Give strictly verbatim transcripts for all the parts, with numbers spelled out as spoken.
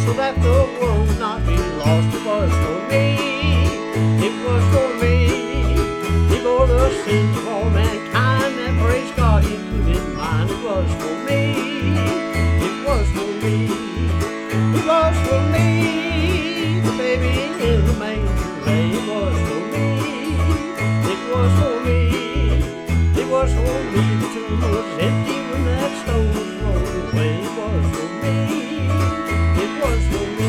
so that the world would not be lost. It was for me, it was for me. He bore the sins of all mankind, and praise God he couldn't mind. It was for me, it was for me, it was for me. The baby in the manger lay. It was for me, it was for me, it was for me. The tomb was empty when that stone was rolled away. It was for me, it was for me.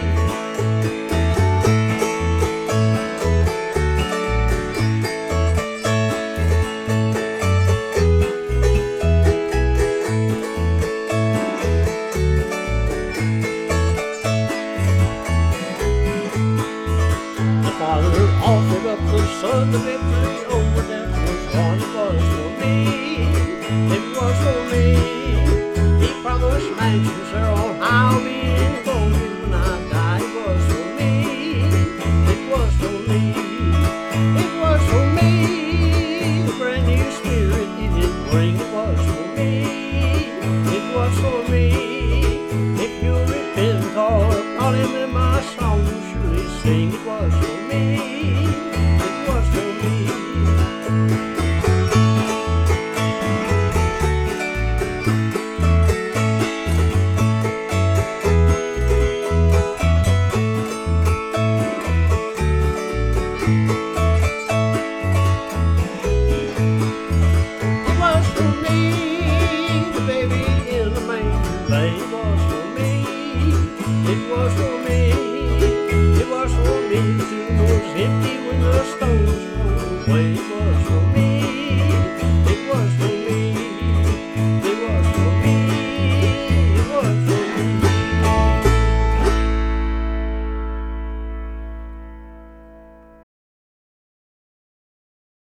The Father offered up the Son, the victory over death was won. It was for me, it was for me. He promised mansions there on high, I'll be in glory when I die. It was for me, it was for me, it was for me. The brand new spirit he did bring. It was for me, it was for me. If you repent and call upon him, in my song will surely sing. It was for me, it was for me. It was for me, the baby in the manger lay. It was for me, it was for me, it was for me. The tomb was empty when the